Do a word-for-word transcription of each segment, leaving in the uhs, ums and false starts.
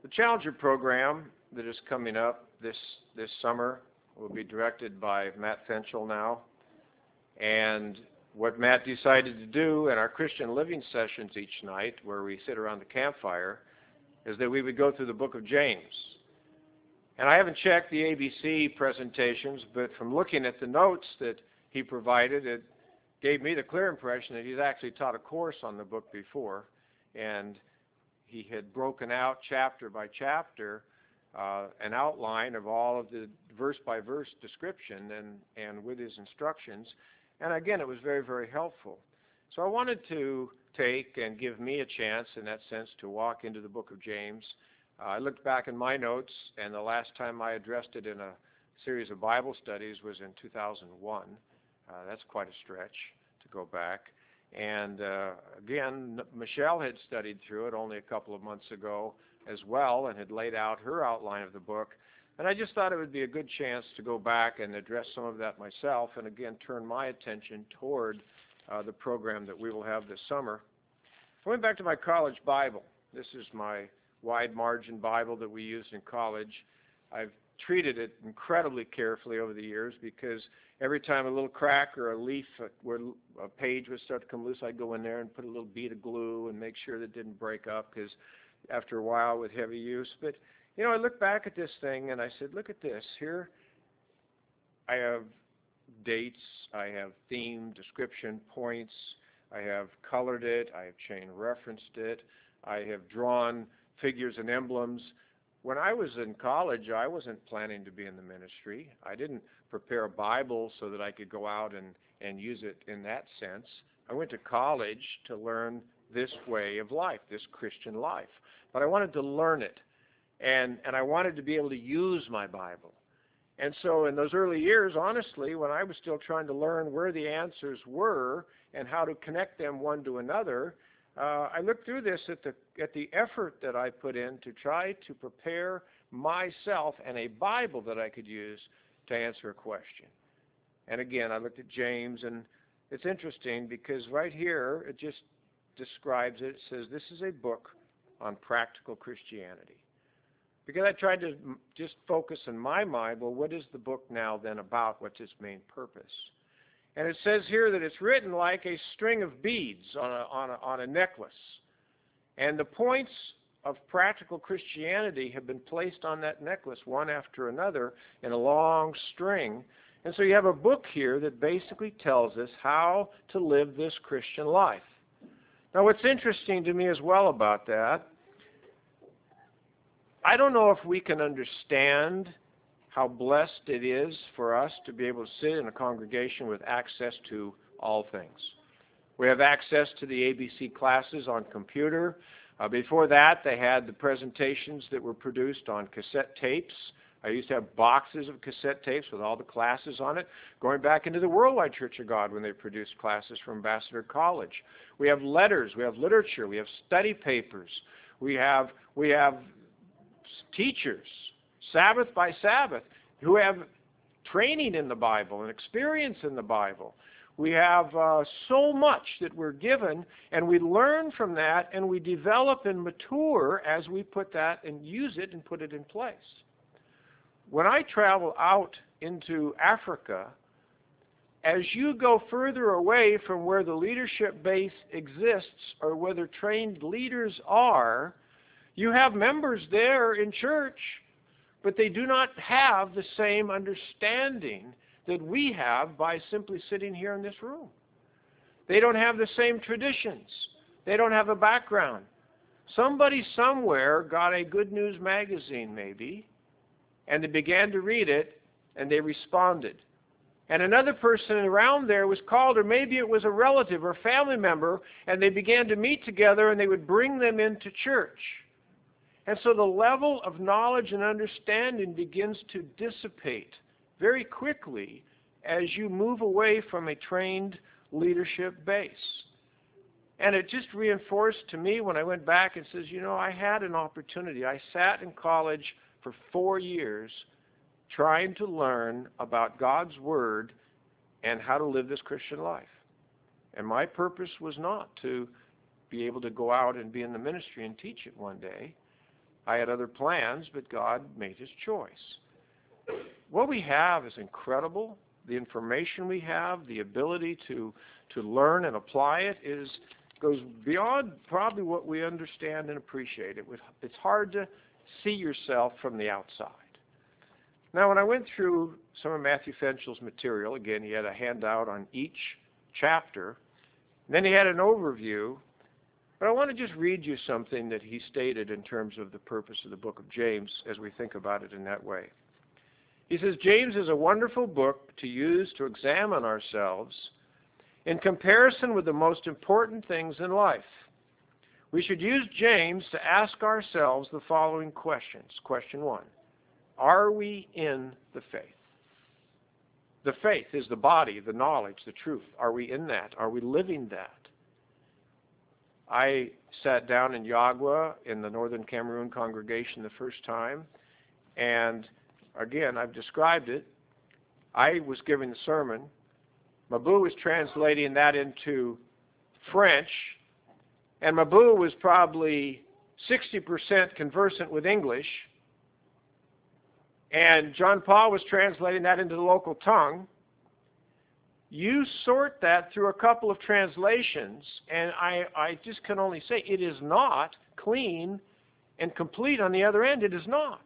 Challenger program that is coming up this this summer will be directed by Matt Fenchel now. And what Matt decided to do in our Christian living sessions each night, where we sit around the campfire, is that we would go through the book of James. And I haven't checked the A B C presentations, but from looking at the notes that he provided, it gave me the clear impression that he's actually taught a course on the book before, and he had broken out chapter by chapter uh, an outline of all of the verse-by-verse description and, and with his instructions. And again, it was very, very helpful. So I wanted to take and give me a chance, in that sense, to walk into the book of James. Uh, I looked back in my notes, and the last time I addressed it in a series of Bible studies was in two thousand one. Uh, that's quite a stretch to go back. And uh, again, Michelle had studied through it only a couple of months ago as well and had laid out her outline of the book. And I just thought it would be a good chance to go back and address some of that myself and again turn my attention toward uh, the program that we will have this summer. I went back to my college Bible. This is my wide margin Bible that we used in college. I've treated it incredibly carefully over the years because every time a little crack or a leaf where a page would start to come loose, I'd go in there and put a little bead of glue and make sure that it didn't break up, because after a while with heavy use. But, you know, I look back at this thing and I said, look at this. Here I have dates, I have theme, description, points, I have colored it, I have chain referenced it, I have drawn figures and emblems. When I was in college, I wasn't planning to be in the ministry. I didn't prepare a Bible so that I could go out and, and use it in that sense. I went to college to learn this way of life, this Christian life. But I wanted to learn it, and, and I wanted to be able to use my Bible. And so in those early years, honestly, when I was still trying to learn where the answers were and how to connect them one to another, Uh, I looked through this at the at the effort that I put in to try to prepare myself and a Bible that I could use to answer a question. And again, I looked at James, and it's interesting because right here it just describes it. It says this is a book on practical Christianity. Because I tried to just focus in my mind, well, what is the book now then about? What's its main purpose? And it says here that it's written like a string of beads on a, on a, on a necklace. And the points of practical Christianity have been placed on that necklace one after another in a long string. And so you have a book here that basically tells us how to live this Christian life. Now what's interesting to me as well about that, I don't know if we can understand how blessed it is for us to be able to sit in a congregation with access to all things. We have access to the A B C classes on computer. Uh, before that, they had the presentations that were produced on cassette tapes. I used to have boxes of cassette tapes with all the classes on it, going back into the Worldwide Church of God when they produced classes from Ambassador College. We have letters, we have literature, we have study papers, we have, we have teachers, Sabbath by Sabbath, who have training in the Bible and experience in the Bible. We have uh, so much that we're given, and we learn from that, and we develop and mature as we put that and use it and put it in place. When I travel out into Africa, as you go further away from where the leadership base exists or where the trained leaders are, you have members there in church, but they do not have the same understanding that we have by simply sitting here in this room. They don't have the same traditions. They don't have a background. Somebody somewhere got a Good News magazine maybe, and they began to read it, and they responded. And another person around there was called, or maybe it was a relative or family member, and they began to meet together, and they would bring them into church. And so the level of knowledge and understanding begins to dissipate very quickly as you move away from a trained leadership base. And it just reinforced to me when I went back and says, you know, I had an opportunity. I sat in college for four years trying to learn about God's Word and how to live this Christian life. And my purpose was not to be able to go out and be in the ministry and teach it one day. I had other plans, but God made his choice. What we have is incredible. The information we have, the ability to, to learn and apply it is goes beyond probably what we understand and appreciate. It would, it's hard to see yourself from the outside. Now, when I went through some of Matthew Fenchel's material, again, he had a handout on each chapter, and then he had an overview, but I want to just read you something that he stated in terms of the purpose of the book of James as we think about it in that way. He says, James is a wonderful book to use to examine ourselves in comparison with the most important things in life. We should use James to ask ourselves the following questions. Question one, are we in the faith? The faith is the body, the knowledge, the truth. Are we in that? Are we living that? I sat down in Yagua in the Northern Cameroon congregation the first time, and again, I've described it. I was giving the sermon. Mabu was translating that into French, and Mabu was probably sixty percent conversant with English, and John Paul was translating that into the local tongue. You sort that through a couple of translations, and I, I just can only say it is not clean and complete on the other end. It is not.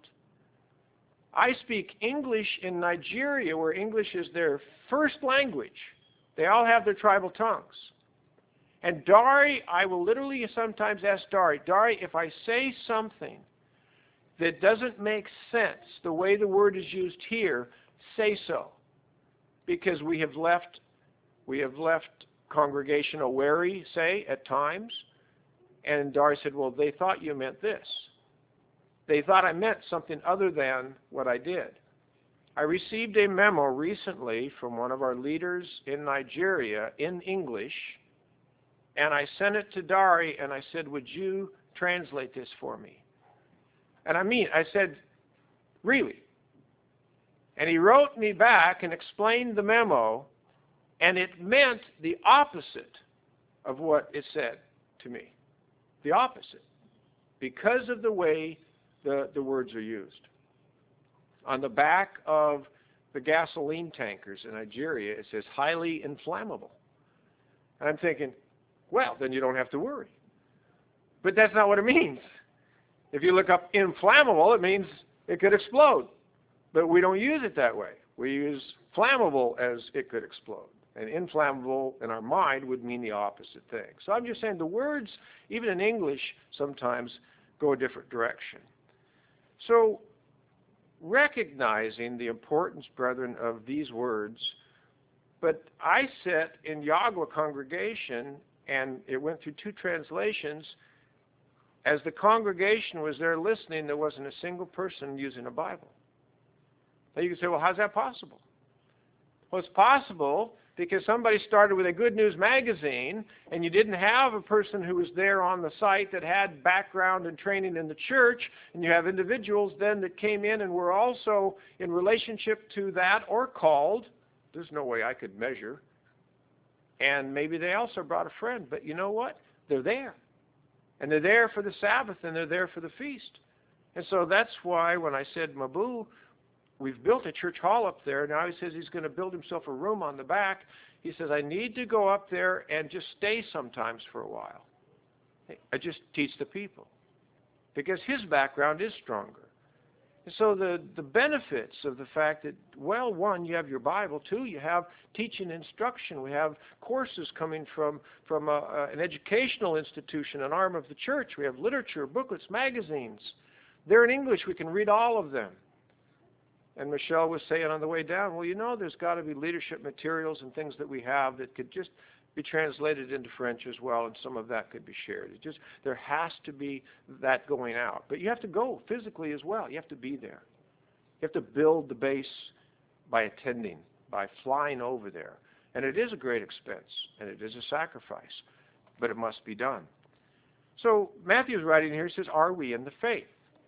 I speak English in Nigeria, where English is their first language. They all have their tribal tongues. And Dari, I will literally sometimes ask Dari, Dari, if I say something that doesn't make sense the way the word is used here, say so. Because we have left, we have left congregational wary, say, at times. And Dari said, well, they thought you meant this. They thought I meant something other than what I did. I received a memo recently from one of our leaders in Nigeria in English, and I sent it to Dari, and I said, would you translate this for me? And I mean, I said, really? And he wrote me back and explained the memo, and it meant the opposite of what it said to me. The opposite. Because of the way the, the words are used. On the back of the gasoline tankers in Nigeria, it says highly inflammable. And I'm thinking, well, then you don't have to worry. But that's not what it means. If you look up inflammable, it means it could explode. But we don't use it that way. We use flammable as it could explode. And inflammable in our mind would mean the opposite thing. So I'm just saying the words, even in English, sometimes go a different direction. So recognizing the importance, brethren, of these words, but I sat in Yagua congregation, and it went through two translations. As the congregation was there listening, there wasn't a single person using a Bible. Now you can say, well, how's that possible? Well, it's possible because somebody started with a Good News magazine, and you didn't have a person who was there on the site that had background and training in the church, and you have individuals then that came in and were also in relationship to that or called. There's no way I could measure. And maybe they also brought a friend, but you know what? They're there. And they're there for the Sabbath, and they're there for the feast. And so that's why when I said, Mabu, we've built a church hall up there. Now he says he's going to build himself a room on the back. He says, I need to go up there and just stay sometimes for a while. I just teach the people. Because his background is stronger. And so the, the benefits of the fact that, well, one, you have your Bible. Two, you have teaching instruction. We have courses coming from, from a, a, an educational institution, an arm of the church. We have literature, booklets, magazines. They're in English. We can read all of them. And Michelle was saying on the way down, well, you know, there's got to be leadership materials and things that we have that could just be translated into French as well, and some of that could be shared. It just, there has to be that going out. But you have to go physically as well. You have to be there. You have to build the base by attending, by flying over there. And it is a great expense, and it is a sacrifice, but it must be done. So Matthew's writing here, he says, are we in the faith?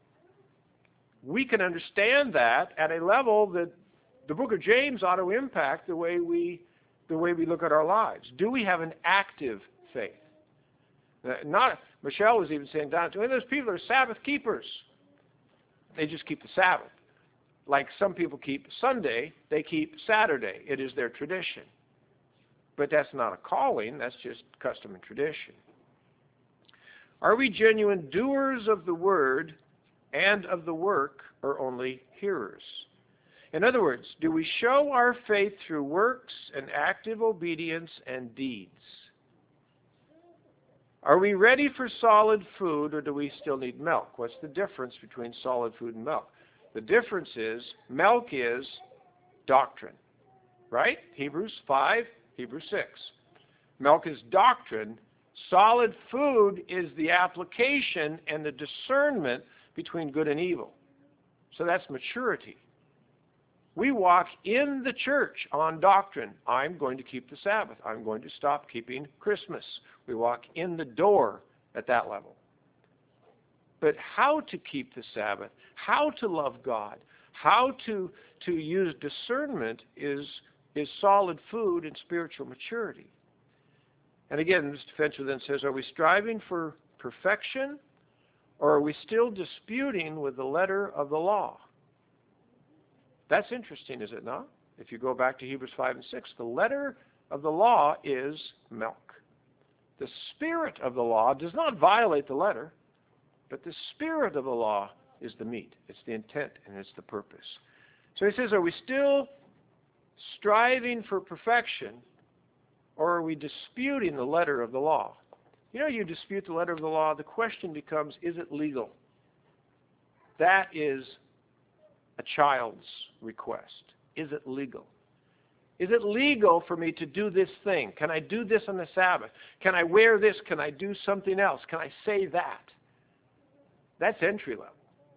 We can understand that at a level that the book of James ought to impact the way we, the way we look at our lives. Do we have an active faith? Not, Michelle was even saying down to, those people are Sabbath keepers. They just keep the Sabbath. Like some people keep Sunday, they keep Saturday. It is their tradition. But that's not a calling, that's just custom and tradition. Are we genuine doers of the word and of the work, or only hearers? In other words, do we show our faith through works and active obedience and deeds? Are we ready for solid food, or do we still need milk? What's the difference between solid food and milk? The difference is milk is doctrine, right? Hebrews five, Hebrews six. Milk is doctrine. Solid food is the application and the discernment between good and evil. So that's maturity. We walk in the church on doctrine. I'm going to keep the Sabbath. I'm going to stop keeping Christmas. We walk in the door at that level. But how to keep the Sabbath, how to love God, how to, to use discernment is, is solid food and spiritual maturity. And again, Mister Fincher then says, are we striving for perfection, or are we still disputing with the letter of the law? That's interesting, is it not? If you go back to Hebrews five and six, the letter of the law is milk. The spirit of the law does not violate the letter, but the spirit of the law is the meat. It's the intent and it's the purpose. So he says, are we still striving for perfection, or are we disputing the letter of the law? You know, you dispute the letter of the law, the question becomes, is it legal? That is a child's request. Is it legal? Is it legal for me to do this thing? Can I do this on the Sabbath? Can I wear this? Can I do something else? Can I say that? That's entry level.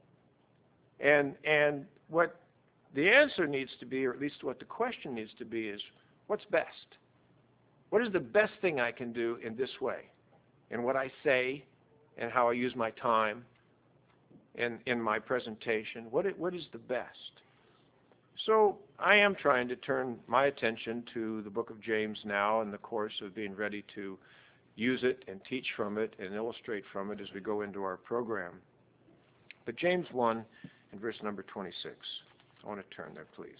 And and what the answer needs to be, or at least what the question needs to be, is what's best? What is the best thing I can do in this way? In what I say and how I use my time and in my presentation. What it, what is the best? So I am trying to turn my attention to the book of James now in the course of being ready to use it and teach from it and illustrate from it as we go into our program. But James one and verse number twenty-six. I want to turn there, please.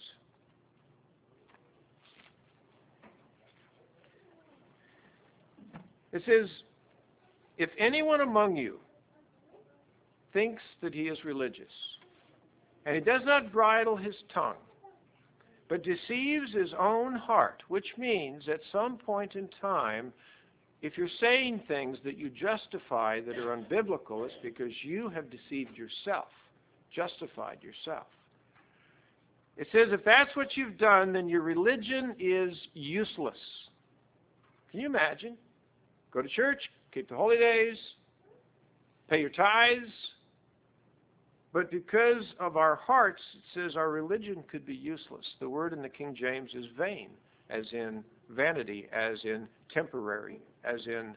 It says, if anyone among you thinks that he is religious, and he does not bridle his tongue, but deceives his own heart, which means at some point in time, if you're saying things that you justify that are unbiblical, it's because you have deceived yourself, justified yourself. It says if that's what you've done, then your religion is useless. Can you imagine? Go to church, keep the holy days, pay your tithes, but because of our hearts, it says our religion could be useless. The word in the King James is vain, as in vanity, as in temporary, as in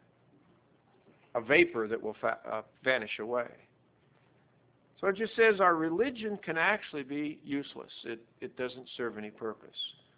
a vapor that will fa- uh, vanish away. So it just says our religion can actually be useless. It, it doesn't serve any purpose.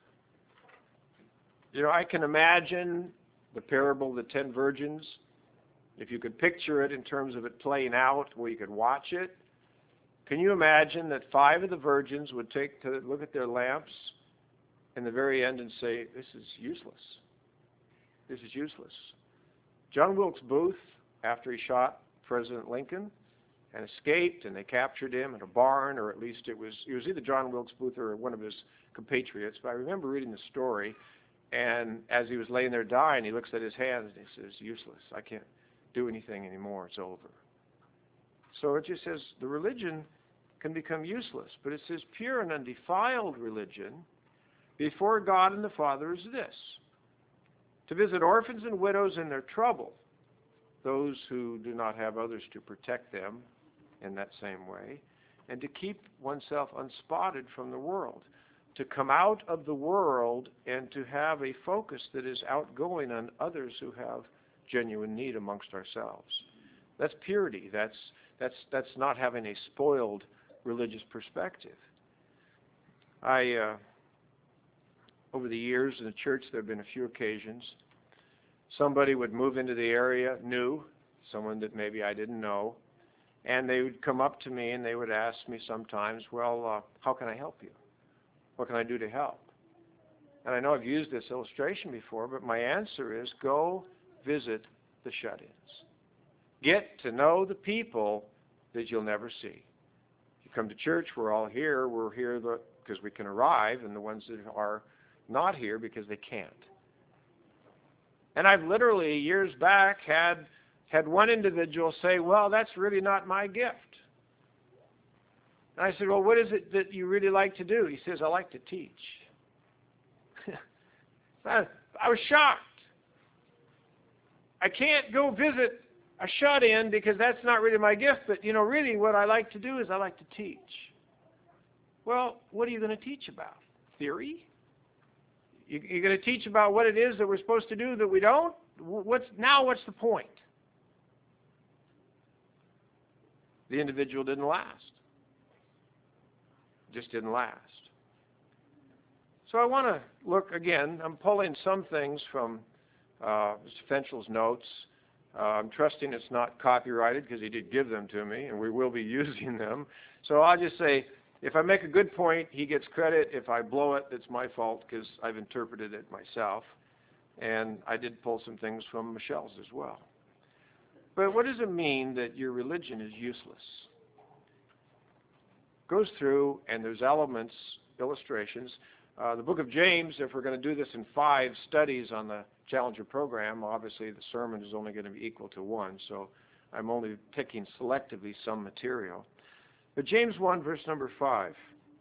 You know, I can imagine the parable of the ten virgins. If you could picture it in terms of it playing out, where you could watch it, can you imagine that five of the virgins would take to look at their lamps in the very end and say, this is useless. This is useless. John Wilkes Booth, after he shot President Lincoln and escaped, and they captured him in a barn, or at least it was, it was either John Wilkes Booth or one of his compatriots, but I remember reading the story, and as he was laying there dying, he looks at his hands and he says, useless. I can't do anything anymore. It's over. So it just says the religion can become useless, but it says pure and undefiled religion before God and the Father is this: to visit orphans and widows in their trouble, those who do not have others to protect them in that same way, and to keep oneself unspotted from the world, to come out of the world and to have a focus that is outgoing on others who have genuine need amongst ourselves. That's purity. That's that's that's not having a spoiled religious perspective. I uh, over the years in the church, there have been a few occasions somebody would move into the area new, someone that maybe I didn't know, And they would come up to me and they would ask me sometimes, well, uh, how can I help you? What can I do to help? And I know I've used this illustration before, but my answer is go visit the shut-ins. Get to know the people that you'll never see. You come to church, we're all here. We're here because we can arrive, and the ones that are not here because they can't. And I've literally, years back, had had one individual say, well, that's really not my gift. And I said, well, what is it that you really like to do? He says, I like to teach. I, I was shocked. I can't go visit a shut-in because that's not really my gift, but, you know, really what I like to do is I like to teach. Well, what are you going to teach about? Theory? You, you're going to teach about what it is that we're supposed to do that we don't? What's now, what's the point? The individual didn't last. Just didn't last. So I want to look again. I'm pulling some things from uh, Mister Fenchel's notes. Uh, I'm trusting it's not copyrighted because he did give them to me, and we will be using them. So I'll just say, if I make a good point, he gets credit. If I blow it, it's my fault because I've interpreted it myself. And I did pull some things from Michelle's as well. But what does it mean that your religion is useless? Goes through, and there's elements, illustrations. Uh, the book of James, if we're going to do this in five studies on the Challenger program, obviously the sermon is only going to be equal to one, so I'm only picking selectively some material. But James one, verse number five,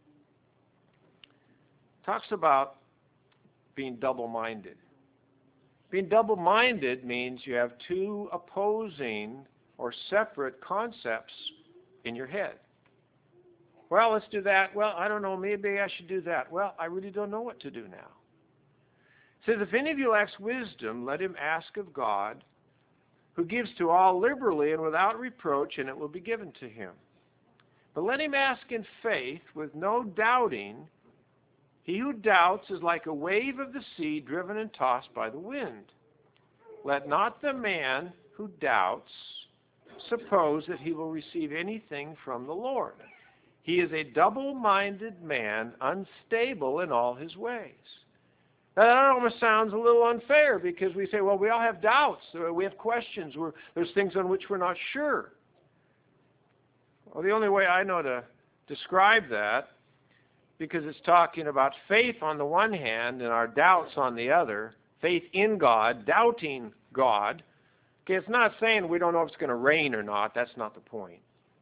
talks about being double-minded. Being double-minded means you have two opposing or separate concepts in your head. Well, let's do that. Well, I don't know. Maybe I should do that. Well, I really don't know what to do now. It says, if any of you lacks wisdom, let him ask of God, who gives to all liberally and without reproach, and it will be given to him. But let him ask in faith with no doubting. He who doubts is like a wave of the sea driven and tossed by the wind. Let not the man who doubts suppose that he will receive anything from the Lord. He is a double-minded man, unstable in all his ways. Now, that almost sounds a little unfair because we say, well, we all have doubts. We have questions. We're, there's things on which we're not sure. Well, the only way I know to describe that, because it's talking about faith on the one hand and our doubts on the other, faith in God, doubting God. Okay, it's not saying we don't know if it's going to rain or not. That's not the point.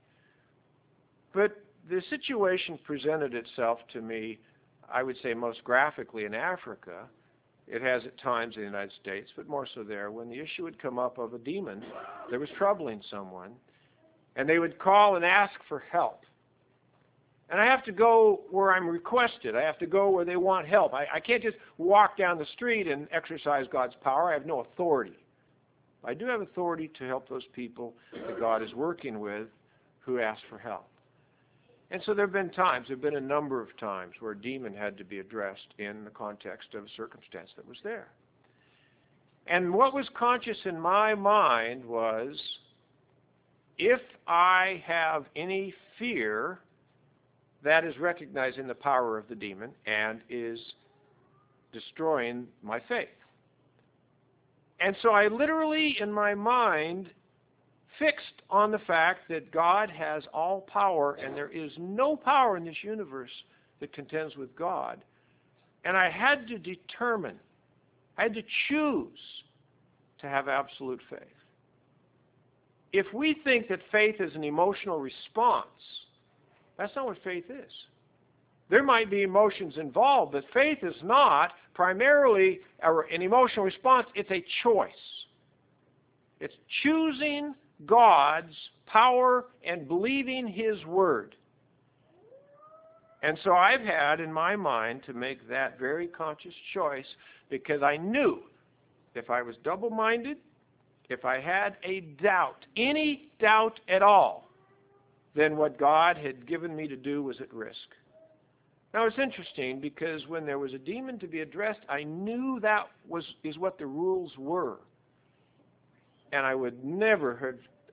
But the situation presented itself to me, I would say most graphically in Africa. It has at times in the United States, but more so there, when the issue would come up of a demon that was troubling someone, and they would call and ask for help. And I have to go where I'm requested. I have to go where they want help. I, I can't just walk down the street and exercise God's power. I have no authority. I do have authority to help those people that God is working with who ask for help. And so there have been times, there have been a number of times where a demon had to be addressed in the context of a circumstance that was there. And what was conscious in my mind was, if I have any fear, that is recognizing the power of the demon and is destroying my faith. And so I literally, in my mind, fixed on the fact that God has all power and there is no power in this universe that contends with God. And I had to determine, I had to choose to have absolute faith. If we think that faith is an emotional response, that's not what faith is. There might be emotions involved, but faith is not primarily an emotional response. It's a choice. It's choosing God's power and believing His Word. And so I've had in my mind to make that very conscious choice because I knew if I was double-minded, if I had a doubt, any doubt at all, then what God had given me to do was at risk. Now it's interesting because when there was a demon to be addressed, I knew that was is what the rules were. And I would never have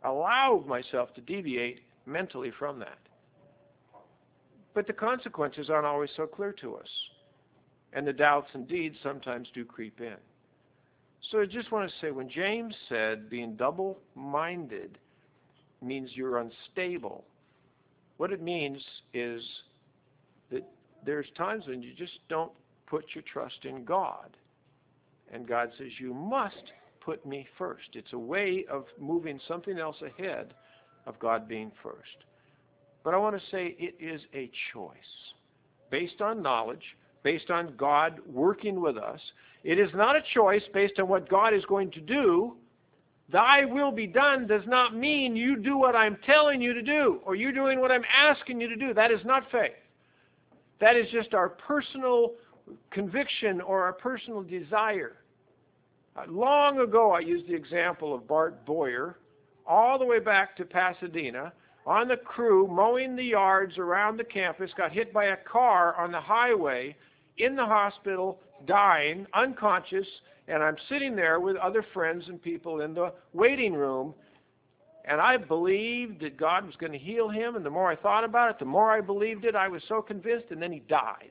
allow myself to deviate mentally from that. But the consequences aren't always so clear to us. And the doubts indeed sometimes do creep in. So I just want to say, when James said being double-minded means you're unstable, what it means is that there's times when you just don't put your trust in God. And God says, you must put me first. It's a way of moving something else ahead of God being first. But I want to say it is a choice based on knowledge, based on God working with us. It is not a choice based on what God is going to do. Thy will be done does not mean you do what I'm telling you to do, or you're doing what I'm asking you to do. That is not faith. That is just our personal conviction or our personal desire. Uh, long ago, I used the example of Bart Boyer, all the way back to Pasadena, on the crew mowing the yards around the campus, got hit by a car on the highway, in the hospital, dying, unconscious, and I'm sitting there with other friends and people in the waiting room, and I believed that God was going to heal him, and the more I thought about it, the more I believed it. I was so convinced, and then he died.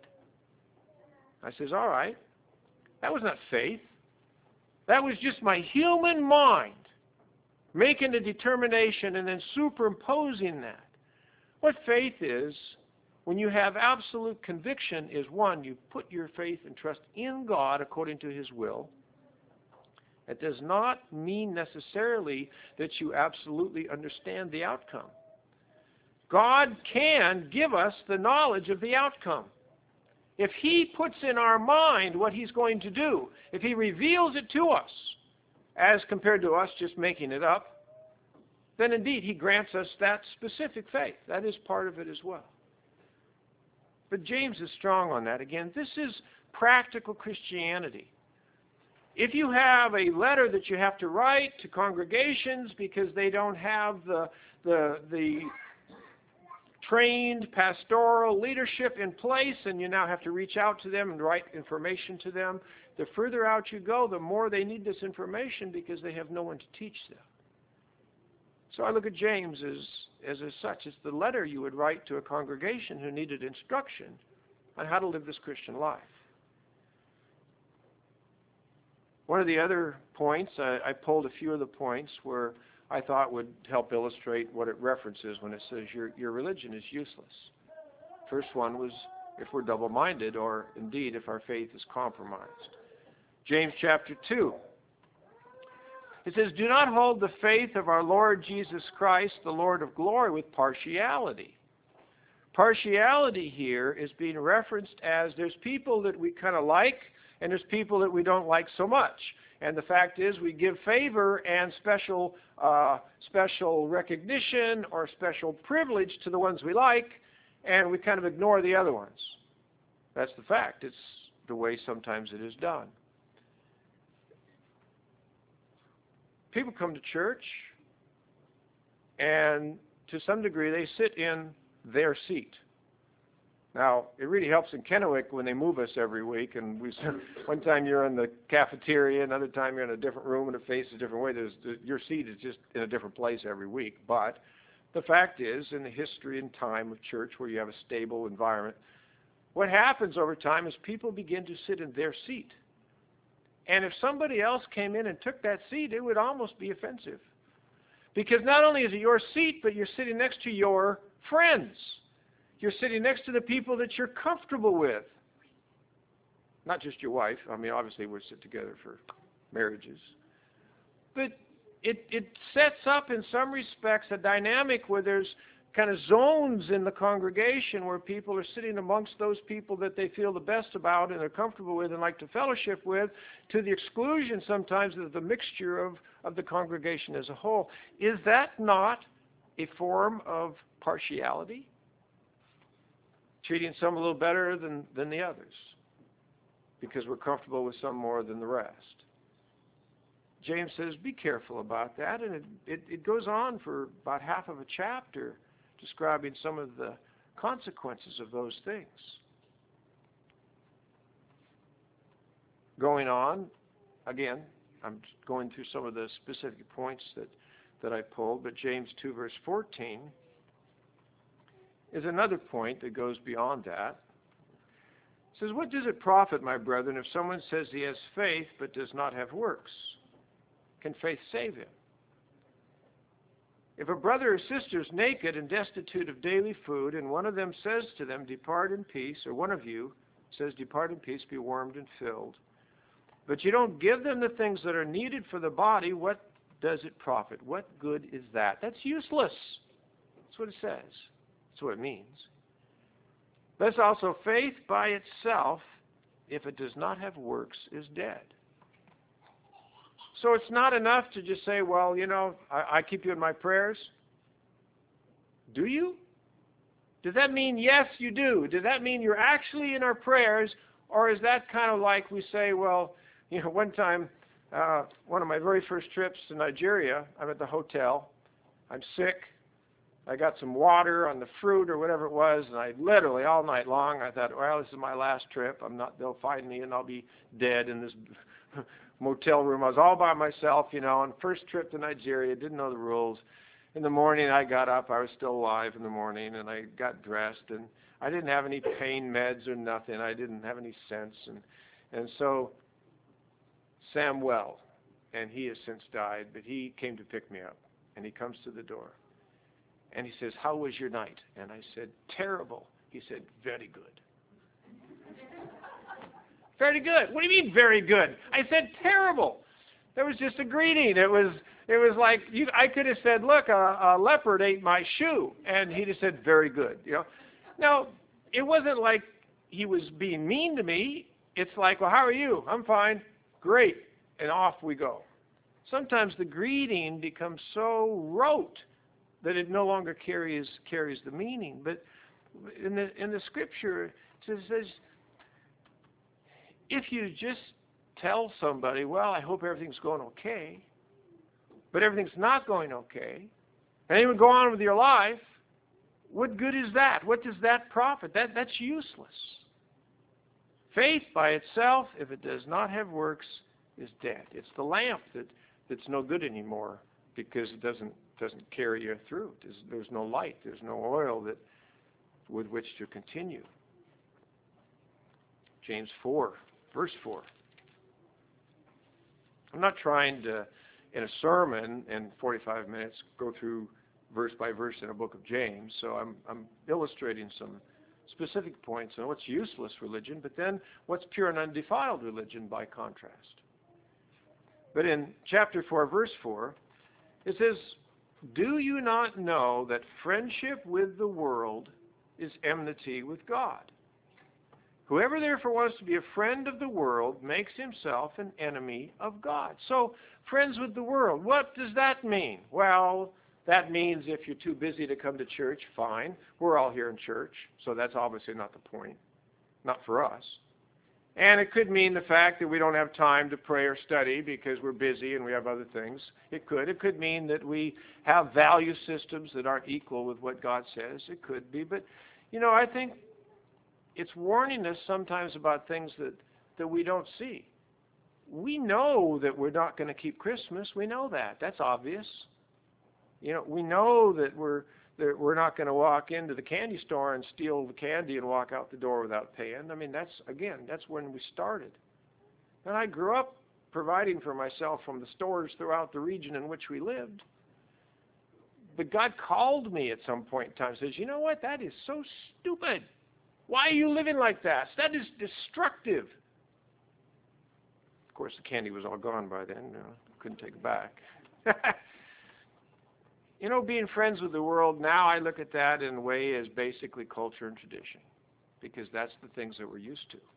I says, all right, that was not faith. That was just my human mind making a determination and then superimposing that. What faith is, when you have absolute conviction, is one, you put your faith and trust in God according to His will. It does not mean necessarily that you absolutely understand the outcome. God can give us the knowledge of the outcome. If He puts in our mind what He's going to do, if He reveals it to us, as compared to us just making it up, then indeed He grants us that specific faith. That is part of it as well. But James is strong on that. Again, this is practical Christianity. If you have a letter that you have to write to congregations because they don't have the, the, the trained pastoral leadership in place, and you now have to reach out to them and write information to them, the further out you go, the more they need this information because they have no one to teach them. So I look at James as, as, as such. It's the letter you would write to a congregation who needed instruction on how to live this Christian life. One of the other points, I, I pulled a few of the points where I thought would help illustrate what it references when it says your, your religion is useless. First one was if we're double-minded, or indeed if our faith is compromised. James chapter two. It says, do not hold the faith of our Lord Jesus Christ, the Lord of glory, with partiality. Partiality here is being referenced as there's people that we kind of like, and there's people that we don't like so much. And the fact is, we give favor and special, uh, special recognition or special privilege to the ones we like, and we kind of ignore the other ones. That's the fact. It's the way sometimes it is done. People come to church, and to some degree, they sit in their seat. Now, it really helps in Kennewick when they move us every week, and we one time you're in the cafeteria, another time you're in a different room and it faces a different way. There's, your seat is just in a different place every week. But the fact is, in the history and time of church where you have a stable environment, what happens over time is people begin to sit in their seat. And if somebody else came in and took that seat, it would almost be offensive. Because not only is it your seat, but you're sitting next to your friends. You're sitting next to the people that you're comfortable with. Not just your wife. I mean, obviously we sit together for marriages. But it, it sets up in some respects a dynamic where there's kind of zones in the congregation where people are sitting amongst those people that they feel the best about and are comfortable with and like to fellowship with, to the exclusion sometimes of the mixture of, of the congregation as a whole. Is that not a form of partiality? Treating some a little better than, than the others because we're comfortable with some more than the rest. James says, be careful about that, and it, it, it goes on for about half of a chapter describing some of the consequences of those things. Going on, again, I'm going through some of the specific points that that I pulled, but James two, verse fourteen is another point that goes beyond that. It says, what does it profit, my brethren, if someone says he has faith but does not have works? Can faith save him? If a brother or sister is naked and destitute of daily food, and one of them says to them, depart in peace, or one of you says, depart in peace, be warmed and filled, but you don't give them the things that are needed for the body, what does it profit? What good is that? That's useless. That's what it says. That's what it means. Thus also faith by itself, if it does not have works, is dead. So it's not enough to just say, well, you know, I, I keep you in my prayers. Do you? Does that mean yes, you do? Does that mean you're actually in our prayers? Or is that kind of like we say, well, you know, one time, uh, one of my very first trips to Nigeria, I'm at the hotel. I'm sick. I got some water on the fruit or whatever it was, and I literally all night long, I thought, well, this is my last trip. I'm not, they'll find me and I'll be dead in this motel room. I was all by myself, you know, on first trip to Nigeria, didn't know the rules. In the morning, I got up. I was still alive in the morning, and I got dressed, and I didn't have any pain meds or nothing. I didn't have any sense, and and so Samuel, and he has since died, but he came to pick me up, and he comes to the door, and he says, how was your night? And I said, terrible. He said, very good. Very good. What do you mean, very good? I said, terrible. That was just a greeting. It was it was like you, I could have said, look, a, a leopard ate my shoe, and he'd have said, very good. You know, now it wasn't like he was being mean to me. It's like, well, how are you? I'm fine. Great, and off we go. Sometimes the greeting becomes so rote that it no longer carries carries the meaning. But in the in the scripture, it says, if you just tell somebody, well, I hope everything's going okay, but everything's not going okay, and you would go on with your life, what good is that? What does that profit? That that's useless. Faith by itself, if it does not have works, is dead. It's the lamp that, that's no good anymore because it doesn't doesn't carry you through. There's, there's no light. There's no oil that with which to continue. James four, verse four. I'm not trying to, in a sermon in forty-five minutes, go through verse by verse in a book of James. So I'm, I'm illustrating some specific points on what's useless religion, but then what's pure and undefiled religion by contrast. But in chapter four, verse four, it says, do you not know that friendship with the world is enmity with God? Whoever therefore wants to be a friend of the world makes himself an enemy of God. So, friends with the world, what does that mean? Well, that means if you're too busy to come to church, fine. We're all here in church, so that's obviously not the point. Not for us. And it could mean the fact that we don't have time to pray or study because we're busy and we have other things. It could. It could mean that we have value systems that aren't equal with what God says. It could be. But, you know, I think it's warning us sometimes about things that, that we don't see. We know that we're not going to keep Christmas. We know that. That's obvious. You know, we know that we're that we're not going to walk into the candy store and steal the candy and walk out the door without paying. I mean, that's, again, that's when we started. And I grew up providing for myself from the stores throughout the region in which we lived. But God called me at some point in time and says, you know what, that is so stupid. Why are you living like that? That is destructive. Of course, the candy was all gone by then. You know, couldn't take it back. You know, being friends with the world, now I look at that in a way as basically culture and tradition, because that's the things that we're used to.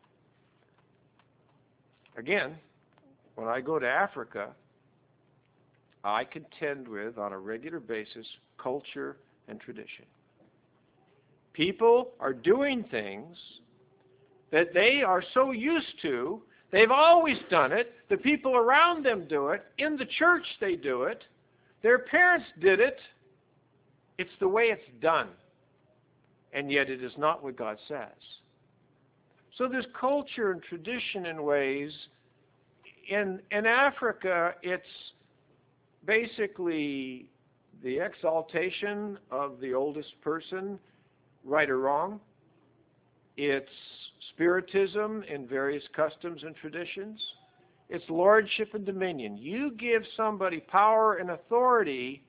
Again, when I go to Africa, I contend with, on a regular basis, culture and tradition. People are doing things that they are so used to, they've always done it, the people around them do it, in the church they do it, their parents did it. It's the way it's done. And yet it is not what God says. So there's culture and tradition in ways. In, in Africa, it's basically the exaltation of the oldest person, right or wrong. It's spiritism in various customs and traditions. It's lordship and dominion. You give somebody power and authority,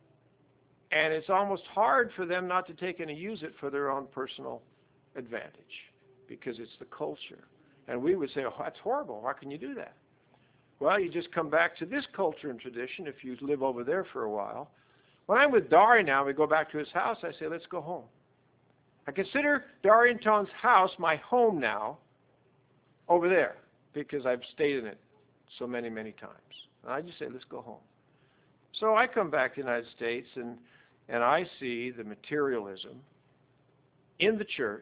and it's almost hard for them not to take and use it for their own personal advantage, because it's the culture. And we would say, oh, that's horrible. How can you do that? Well, you just come back to this culture and tradition if you live over there for a while. When I'm with Dari now, we go back to his house, I say, let's go home. I consider Dari and Tone's house my home now over there, because I've stayed in it so many, many times. And I just say, let's go home. So I come back to the United States, and, and I see the materialism in the church.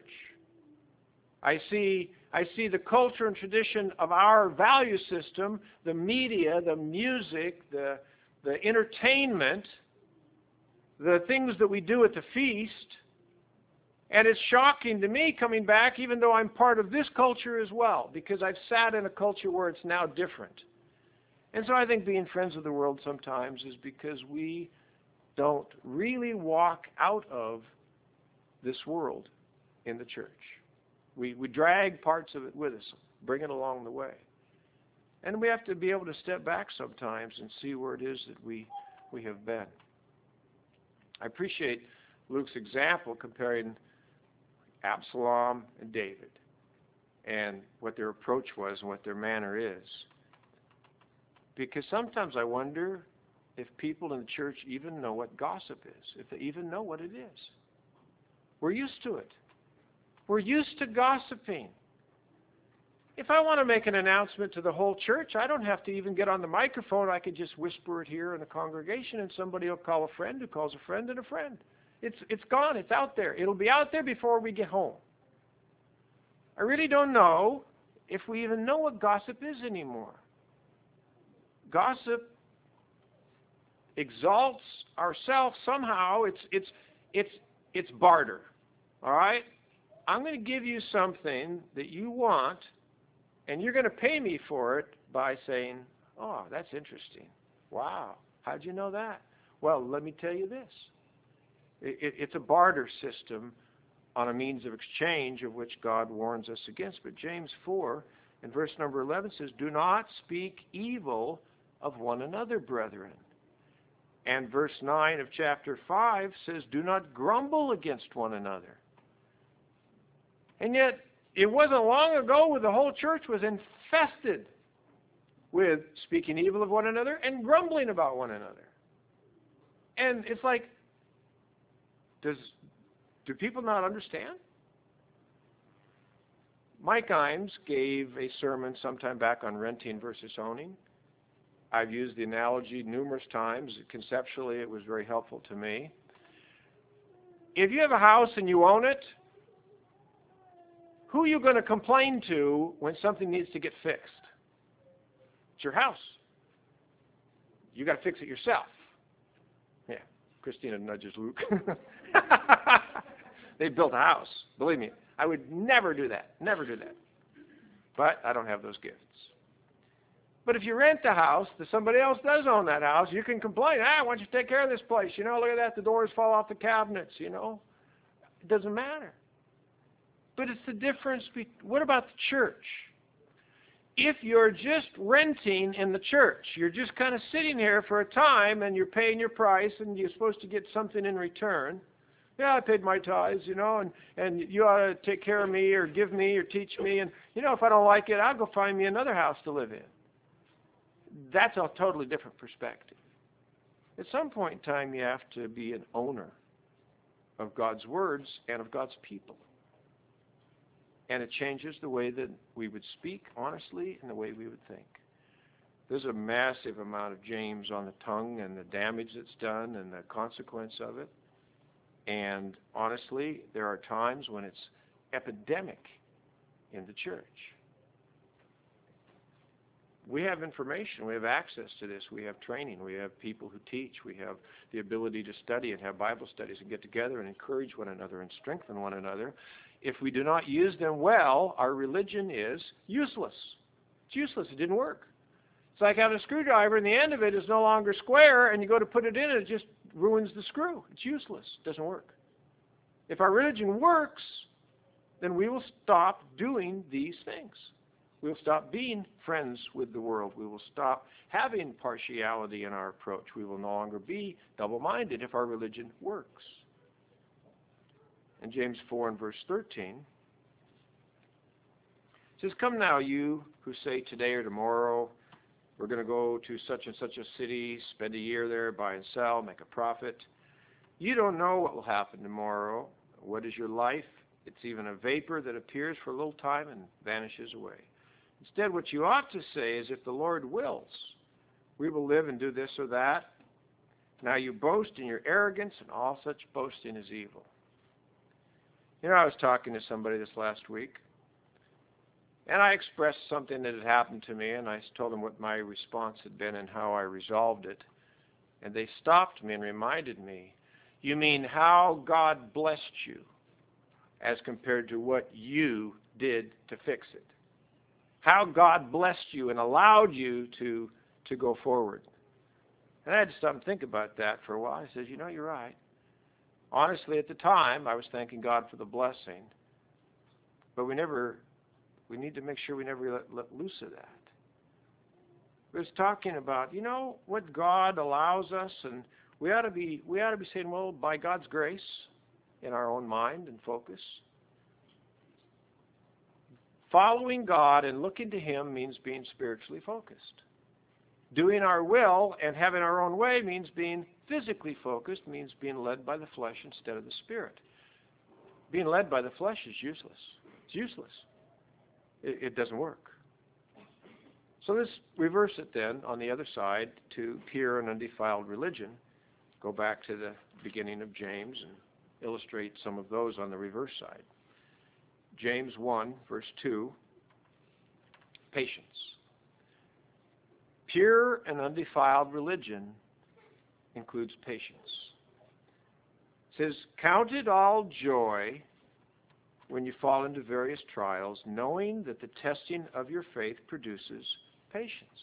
I see, I see the culture and tradition of our value system, the media, the music, the, the entertainment, the things that we do at the feast. And it's shocking to me coming back, even though I'm part of this culture as well, because I've sat in a culture where it's now different. And so I think being friends of the world sometimes is because we don't really walk out of this world in the church. We, we drag parts of it with us, bring it along the way. And we have to be able to step back sometimes and see where it is that we, we have been. I appreciate Luke's example comparing Absalom and David and what their approach was and what their manner is. Because sometimes I wonder if people in the church even know what gossip is, if they even know what it is. We're used to it. We're used to gossiping. If I want to make an announcement to the whole church, I don't have to even get on the microphone. I could just whisper it here in the congregation, and somebody will call a friend who calls a friend and a friend. It's, it's gone. It's out there. It'll be out there before we get home. I really don't know if we even know what gossip is anymore. Gossip exalts ourselves somehow. It's, it's, it's, it's barter. All right? I'm going to give you something that you want, and you're going to pay me for it by saying, oh, that's interesting. Wow. How'd you know that? Well, let me tell you this. It, it, it's a barter system on a means of exchange of which God warns us against. But James four, in verse number eleven, says, do not speak evil of one another, brethren. And verse nine of chapter five says, do not grumble against one another. And yet, it wasn't long ago where the whole church was infested with speaking evil of one another and grumbling about one another. And it's like, does do people not understand? Mike Imes gave a sermon sometime back on renting versus owning. I've used the analogy numerous times. Conceptually, it was very helpful to me. If you have a house and you own it, who are you going to complain to when something needs to get fixed? It's your house. You got to fix it yourself. Yeah, Christina nudges Luke. They built a house. Believe me, I would never do that. Never do that. But I don't have those gifts. But if you rent the house, that somebody else does own that house, you can complain. Ah, why don't you take care of this place? You know, look at that. The doors fall off the cabinets, you know. It doesn't matter. But it's the difference. Be- what about the church? If you're just renting in the church, you're just kind of sitting here for a time and you're paying your price and you're supposed to get something in return. Yeah, I paid my tithes, you know, and, and you ought to take care of me or give me or teach me. And, you know, if I don't like it, I'll go find me another house to live in. That's a totally different perspective. At some point in time, you have to be an owner of God's words and of God's people. And it changes the way that we would speak honestly and the way we would think. There's a massive amount of James on the tongue and the damage that's done and the consequence of it. And honestly, there are times when it's epidemic in the church. We have information. We have access to this. We have training. We have people who teach. We have the ability to study and have Bible studies and get together and encourage one another and strengthen one another. If we do not use them well, our religion is useless. It's useless. It didn't work. It's like having a screwdriver and the end of it is no longer square, and you go to put it in and it just ruins the screw. It's useless. It doesn't work. If our religion works, then we will stop doing these things. We'll stop being friends with the world. We will stop having partiality in our approach. We will no longer be double-minded if our religion works. In James four and verse thirteen, it says, "Come now, you who say today or tomorrow, we're going to go to such and such a city, spend a year there, buy and sell, make a profit. You don't know what will happen tomorrow. What is your life? It's even a vapor that appears for a little time and vanishes away. Instead, what you ought to say is, if the Lord wills, we will live and do this or that. Now you boast in your arrogance, and all such boasting is evil." You know, I was talking to somebody this last week, and I expressed something that had happened to me, and I told them what my response had been and how I resolved it. And they stopped me and reminded me, "You mean how God blessed you as compared to what you did to fix it? How God blessed you and allowed you to, to go forward." And I had to stop and think about that for a while. I said, you know, you're right. Honestly, at the time, I was thanking God for the blessing. But we never, we need to make sure we never let, let loose of that. It was talking about, you know, what God allows us, and we ought to be, we ought to be saying, well, by God's grace, in our own mind and focus. Following God and looking to Him means being spiritually focused. Doing our will and having our own way means being physically focused, means being led by the flesh instead of the Spirit. Being led by the flesh is useless. It's useless. It, it doesn't work. So let's reverse it then on the other side to pure and undefiled religion. Go back to the beginning of James and illustrate some of those on the reverse side. James one, verse two, patience. Pure and undefiled religion includes patience. It says, "Count it all joy when you fall into various trials, knowing that the testing of your faith produces patience.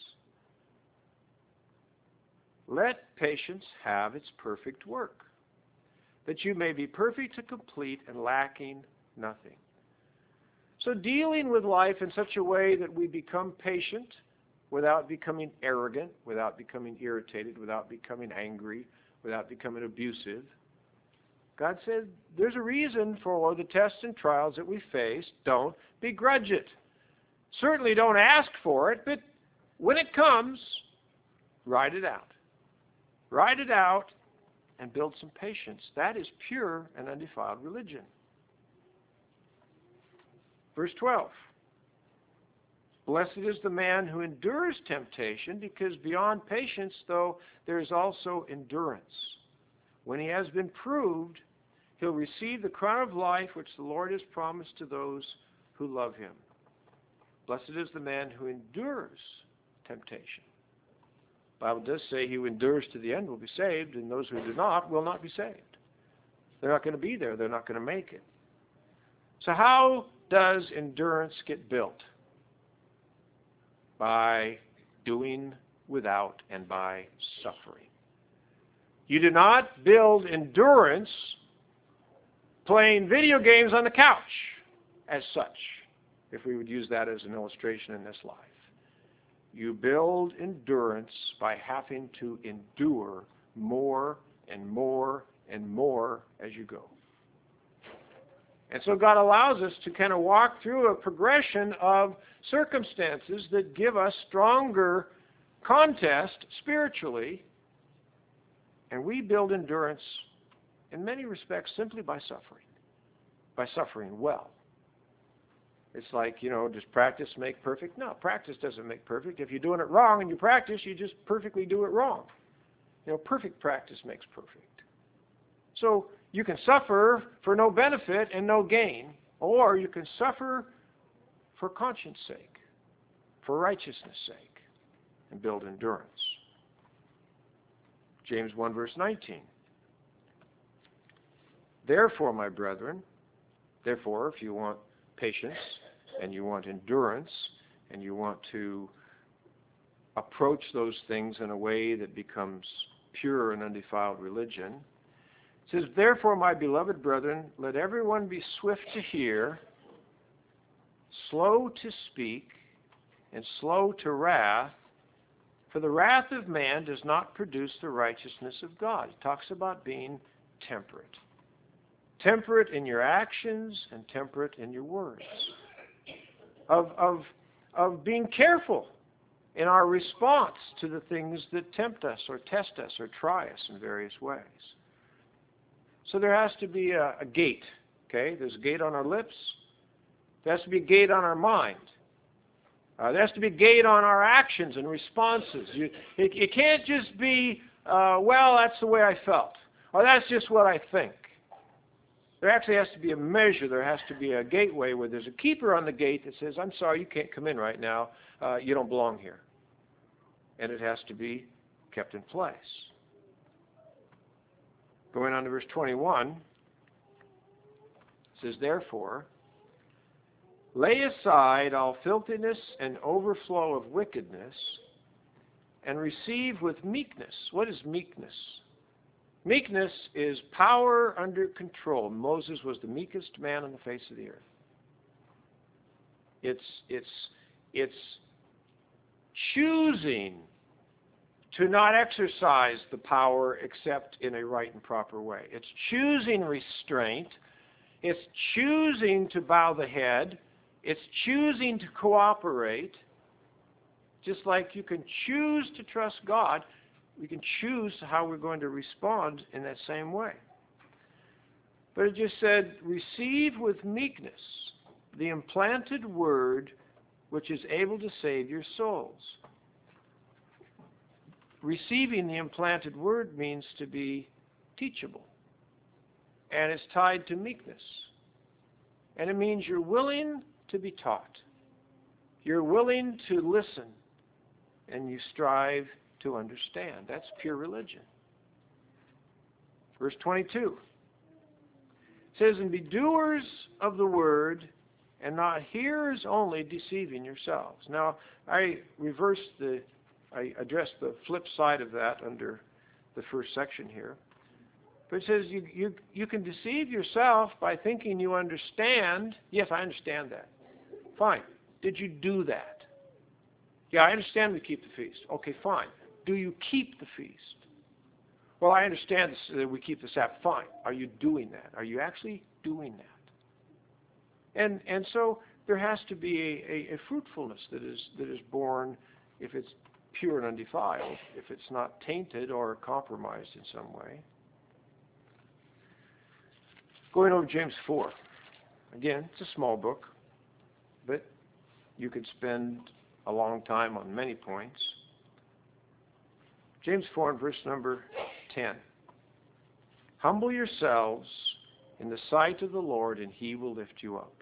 Let patience have its perfect work, that you may be perfect and complete and lacking nothing." So dealing with life in such a way that we become patient without becoming arrogant, without becoming irritated, without becoming angry, without becoming abusive. God said there's a reason for the tests and trials that we face. Don't begrudge it. Certainly don't ask for it, but when it comes, ride it out. Ride it out and build some patience. That is pure and undefiled religion. Verse twelve. "Blessed is the man who endures temptation, because beyond patience, though, there is also endurance. When he has been proved, he'll receive the crown of life which the Lord has promised to those who love him." Blessed is the man who endures temptation. The Bible does say he who endures to the end will be saved, and those who do not will not be saved. They're not going to be there. They're not going to make it. So how does endurance get built? By doing without and by suffering. You do not build endurance playing video games on the couch as such, if we would use that as an illustration in this life. You build endurance by having to endure more and more and more as you go. And so God allows us to kind of walk through a progression of circumstances that give us stronger contest spiritually. And we build endurance in many respects simply by suffering, by suffering well. It's like, you know, does practice make perfect? No, practice doesn't make perfect. If you're doing it wrong and you practice, you just perfectly do it wrong. You know, perfect practice makes perfect. So you can suffer for no benefit and no gain, or you can suffer for conscience sake, for righteousness sake, and build endurance. James one, verse nineteen. "Therefore, my brethren," therefore, if you want patience, and you want endurance, and you want to approach those things in a way that becomes pure and undefiled religion. It says, therefore, my beloved brethren, let everyone be swift to hear, slow to speak, and slow to wrath, for the wrath of man does not produce the righteousness of God. He talks about being temperate. Temperate in your actions and temperate in your words. Of, of, of being careful in our response to the things that tempt us or test us or try us in various ways. So there has to be a, a gate, okay? There's a gate on our lips. There has to be a gate on our mind. Uh, there has to be a gate on our actions and responses. You, it, it can't just be, uh, well, that's the way I felt, or that's just what I think. There actually has to be a measure. There has to be a gateway where there's a keeper on the gate that says, I'm sorry, you can't come in right now. Uh, you don't belong here. And it has to be kept in place. Going on to verse twenty-one, it says, therefore, lay aside all filthiness and overflow of wickedness, and receive with meekness. What is meekness? Meekness is power under control. Moses was the meekest man on the face of the earth. It's, it's, it's choosing to not exercise the power except in a right and proper way. It's choosing restraint. It's choosing to bow the head. It's choosing to cooperate. Just like you can choose to trust God, we can choose how we're going to respond in that same way. But it just said, receive with meekness the implanted word which is able to save your souls. Receiving the implanted word means to be teachable. And it's tied to meekness. And it means you're willing to be taught. You're willing to listen. And you strive to understand. That's pure religion. Verse twenty-two. It says, and be doers of the word, and not hearers only, deceiving yourselves. Now, I reversed the, I addressed the flip side of that under the first section here. But it says you, you, you can deceive yourself by thinking you understand. Yes, I understand that. Fine. Did you do that? Yeah, I understand we keep the feast. Okay, fine. Do you keep the feast? Well, I understand that we keep the Sabbath. Fine. Are you doing that? Are you actually doing that? And and so there has to be a, a, a fruitfulness that is that is born if it's pure and undefiled, if it's not tainted or compromised in some way. Going over James four. Again, it's a small book, but you could spend a long time on many points. James four and verse number ten. Humble yourselves in the sight of the Lord, and he will lift you up.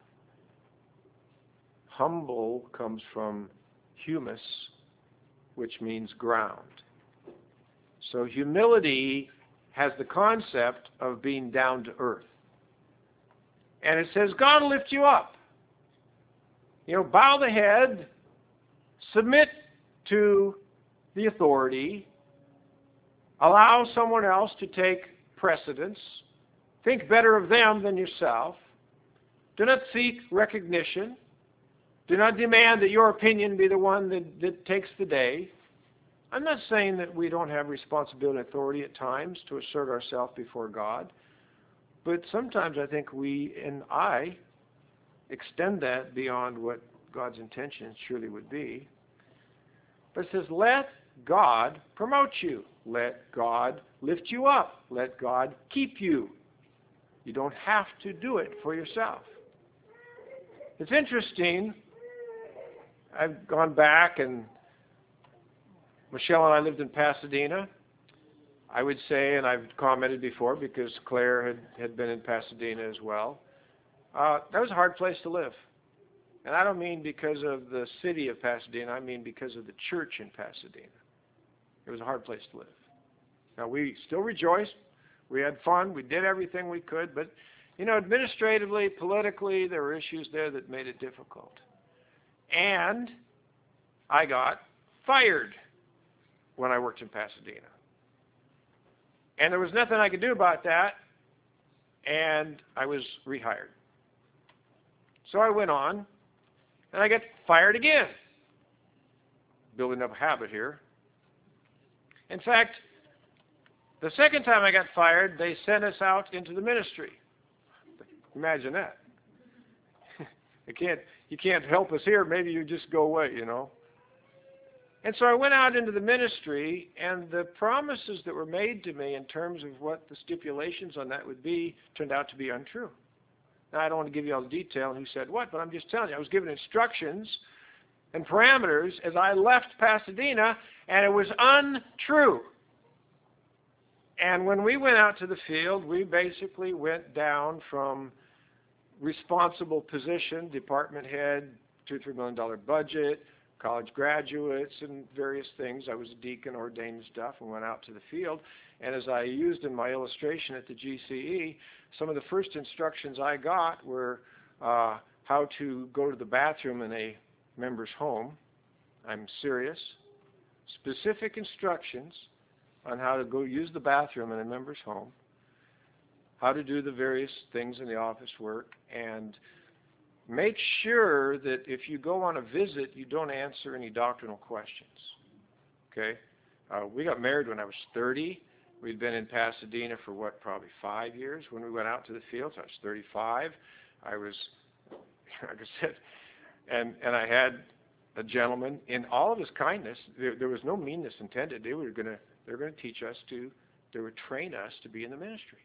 Humble comes from humus, which means ground. So humility has the concept of being down to earth. And it says, God will lift you up. You know, bow the head, submit to the authority, allow someone else to take precedence, think better of them than yourself, do not seek recognition, do not demand that your opinion be the one that, that takes the day. I'm not saying that we don't have responsibility and authority at times to assert ourselves before God, but sometimes I think we and I extend that beyond what God's intention surely would be. But it says, let God promote you. Let God lift you up. Let God keep you. You don't have to do it for yourself. It's interesting. I've gone back, and Michelle and I lived in Pasadena. I would say, and I've commented before because Claire had, had been in Pasadena as well, uh, that was a hard place to live. And I don't mean because of the city of Pasadena. I mean because of the church in Pasadena. It was a hard place to live. Now, we still rejoiced. We had fun. We did everything we could. But, you know, administratively, politically, there were issues there that made it difficult. And I got fired when I worked in Pasadena. And there was nothing I could do about that, and I was rehired. So I went on, and I got fired again. Building up a habit here. In fact, the second time I got fired, they sent us out into the ministry. Imagine that. You can't, you can't help us here. Maybe you just go away, you know. And so I went out into the ministry, and the promises that were made to me in terms of what the stipulations on that would be turned out to be untrue. Now, I don't want to give you all the detail and who said what, but I'm just telling you, I was given instructions and parameters as I left Pasadena, and it was untrue. And when we went out to the field, we basically went down from responsible position, department head, two, three million dollar budget, college graduates, and various things. I was a deacon, ordained and stuff, and went out to the field. And as I used in my illustration at the G C E, some of the first instructions I got were uh, how to go to the bathroom in a member's home. I'm serious. Specific instructions on how to go use the bathroom in a member's home, how to do the various things in the office work, and make sure that if you go on a visit, you don't answer any doctrinal questions. Okay? Uh, we got married when I was thirty. We'd been in Pasadena for, what, probably five years when we went out to the fields. I was thirty-five. I was, like I said, and, and I had a gentleman, in all of his kindness, there, there was no meanness intended. They were going to they were going to teach us to, they would train us to be in the ministry.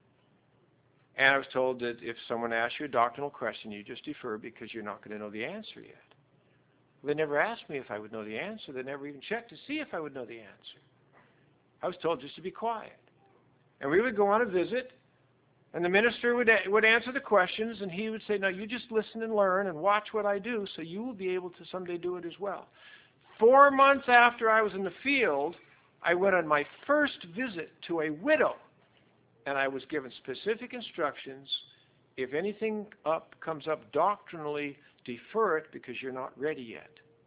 And I was told that if someone asks you a doctrinal question, you just defer because you're not going to know the answer yet. They never asked me if I would know the answer. They never even checked to see if I would know the answer. I was told just to be quiet. And we would go on a visit, and the minister would, would answer the questions, and he would say, no, you just listen and learn and watch what I do so you will be able to someday do it as well. Four months after I was in the field, I went on my first visit to a widow. And I was given specific instructions. If anything up comes up doctrinally, defer it because you're not ready yet.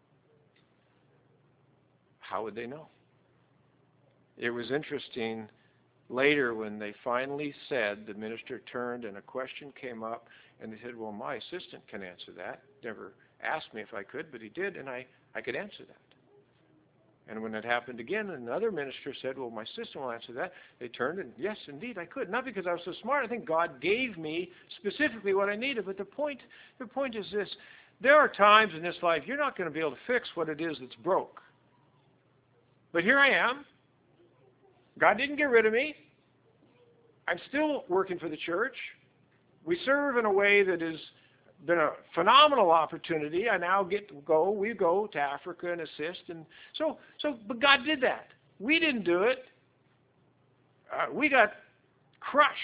How would they know? It was interesting later when they finally said, the minister turned and a question came up, and they said, well, my assistant can answer that. Never asked me if I could, but he did, and I, I could answer that. And when it happened again, another minister said, well, my assistant will answer that. They turned, and yes, indeed, I could. Not because I was so smart. I think God gave me specifically what I needed. But the point, the point is this. There are times in this life you're not going to be able to fix what it is that's broke. But here I am. God didn't get rid of me. I'm still working for the church. We serve in a way that has been a phenomenal opportunity. I now get to go, we go to Africa and assist. And so, so but God did that. We didn't do it. Uh, we got crushed.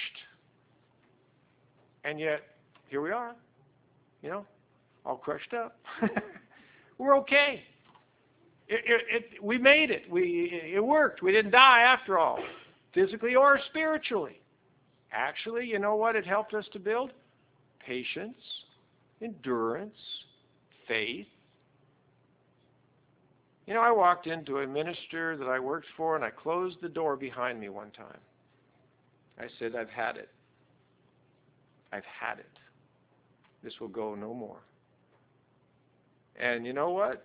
And yet, here we are, you know, all crushed up. We're okay. It, it, it, we made it. We, it worked. We didn't die after all, physically or spiritually. Actually, you know what it helped us to build? Patience, endurance, faith. You know, I walked into a minister that I worked for, and I closed the door behind me one time. I said, I've had it. I've had it. This will go no more. And you know what?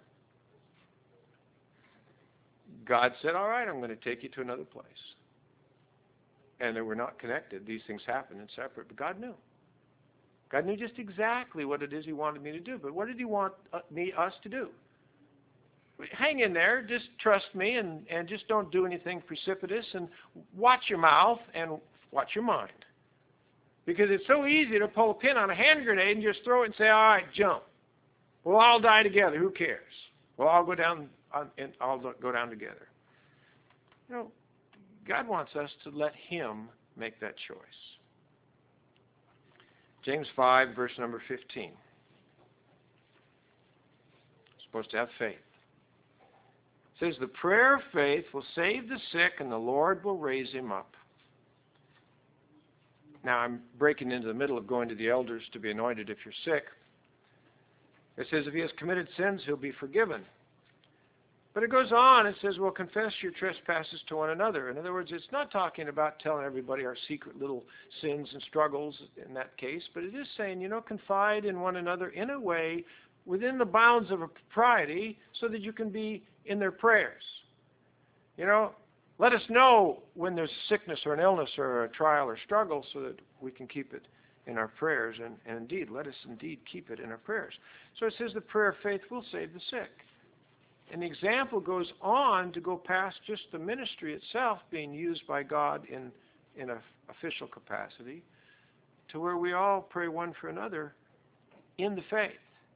God said, all right, I'm going to take you to another place. And they were not connected. These things happen in separate, but God knew. God knew just exactly what it is he wanted me to do. But what did he want me, us to do? Hang in there. Just trust me and, and just don't do anything precipitous. And watch your mouth and watch your mind. Because it's so easy to pull a pin on a hand grenade and just throw it and say, all right, jump. We'll all die together. Who cares? We'll all go down, and all go down together. You know, God wants us to let him make that choice. James five, verse number fifteen. Supposed to have faith. It says, the prayer of faith will save the sick, and the Lord will raise him up. Now, I'm breaking into the middle of going to the elders to be anointed if you're sick. It says, if he has committed sins, he'll be forgiven. But it goes on, it says, well, confess your trespasses to one another. In other words, it's not talking about telling everybody our secret little sins and struggles in that case, but it is saying, you know, confide in one another in a way within the bounds of a propriety so that you can be in their prayers. You know, let us know when there's sickness or an illness or a trial or struggle so that we can keep it in our prayers. And, and indeed, let us indeed keep it in our prayers. So it says the prayer of faith will save the sick. And the example goes on to go past just the ministry itself being used by God in, in an official capacity to where we all pray one for another in the faith.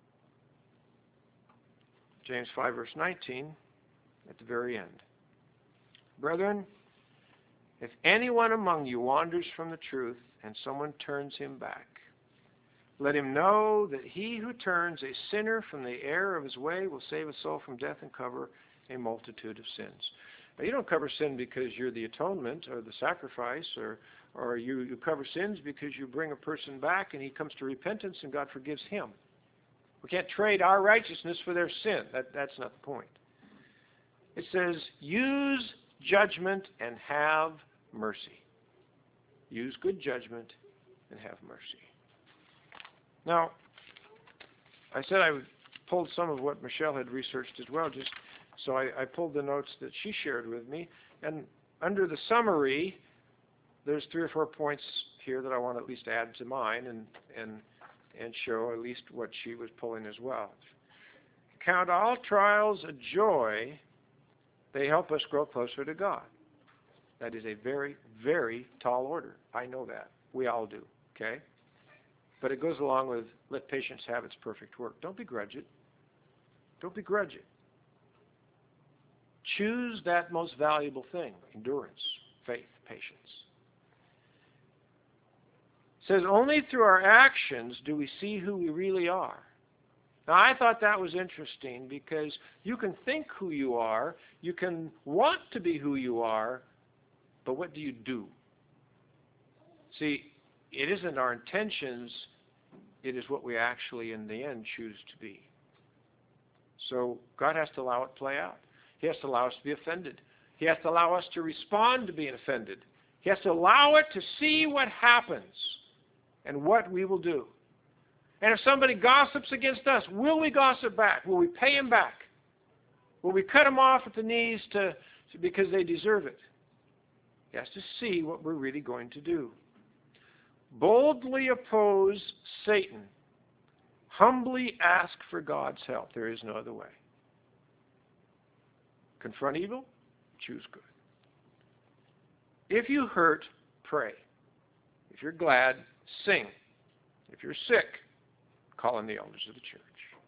James five, verse nineteen, at the very end. Brethren, if anyone among you wanders from the truth and someone turns him back, let him know that he who turns a sinner from the error of his way will save a soul from death and cover a multitude of sins. Now, you don't cover sin because you're the atonement or the sacrifice, or, or you, you cover sins because you bring a person back and he comes to repentance and God forgives him. We can't trade our righteousness for their sin. That, that's not the point. It says, use judgment and have mercy. Use good judgment and have mercy. Now, I said I pulled some of what Michelle had researched as well, just so I, I pulled the notes that she shared with me. And under the summary, there's three or four points here that I want to at least add to mine and, and, and show at least what she was pulling as well. Count all trials a joy. They help us grow closer to God. That is a very, very tall order. I know that. We all do. Okay? But it goes along with let patience have its perfect work. Don't begrudge it. Don't begrudge it. Choose that most valuable thing, endurance, faith, patience. It says, only through our actions do we see who we really are. Now, I thought that was interesting because you can think who you are, you can want to be who you are, but what do you do? See, it isn't our intentions, it is what we actually in the end choose to be. So God has to allow it to play out. He has to allow us to be offended. He has to allow us to respond to being offended. He has to allow it to see what happens and what we will do. And if somebody gossips against us, will we gossip back? Will we pay him back? Will we cut him off at the knees to, to because they deserve it? He has to see what we're really going to do. Boldly oppose Satan. Humbly ask for God's help. There is no other way. Confront evil, choose good. If you hurt, pray. If you're glad, sing. If you're sick, call on the elders of the church.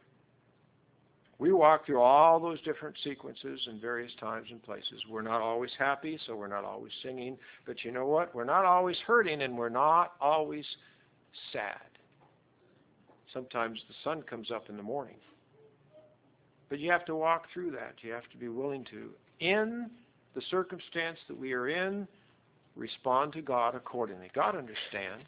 We walk through all those different sequences in various times and places. We're not always happy, so we're not always singing. But you know what? We're not always hurting, and we're not always sad. Sometimes the sun comes up in the morning. But you have to walk through that. You have to be willing to, in the circumstance that we are in, respond to God accordingly. God understands.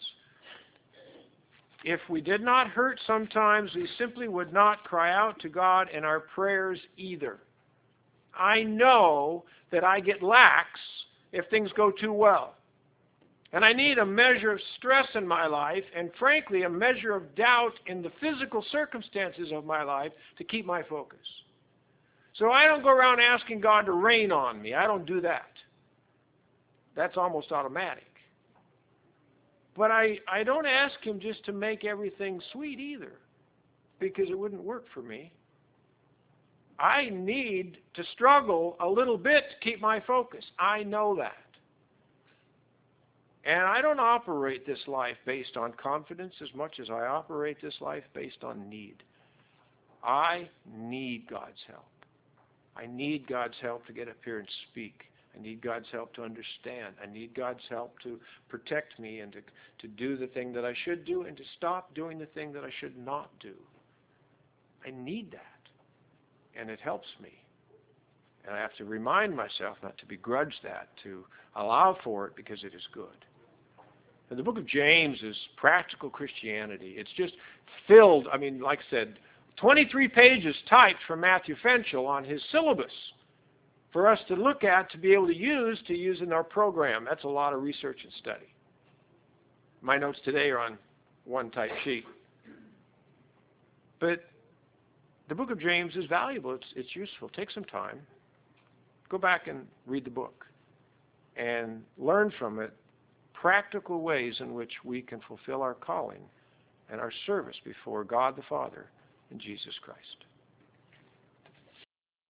If we did not hurt sometimes, we simply would not cry out to God in our prayers either. I know that I get lax if things go too well. And I need a measure of stress in my life and, frankly, a measure of doubt in the physical circumstances of my life to keep my focus. So I don't go around asking God to rain on me. I don't do that. That's almost automatic. But I, I don't ask him just to make everything sweet either, because it wouldn't work for me. I need to struggle a little bit to keep my focus. I know that. And I don't operate this life based on confidence as much as I operate this life based on need. I need God's help. I need God's help to get up here and speak. I need God's help to understand. I need God's help to protect me and to, to do the thing that I should do and to stop doing the thing that I should not do. I need that. And it helps me. And I have to remind myself not to begrudge that, to allow for it because it is good. And the book of James is practical Christianity. It's just filled, I mean, like I said, twenty-three pages typed from Matthew Fenchel on his syllabus for us to look at, to be able to use, to use in our program. That's a lot of research and study. My notes today are on one type sheet. But the book of James is valuable. It's, it's useful. Take some time. Go back and read the book and learn from it practical ways in which we can fulfill our calling and our service before God the Father and Jesus Christ.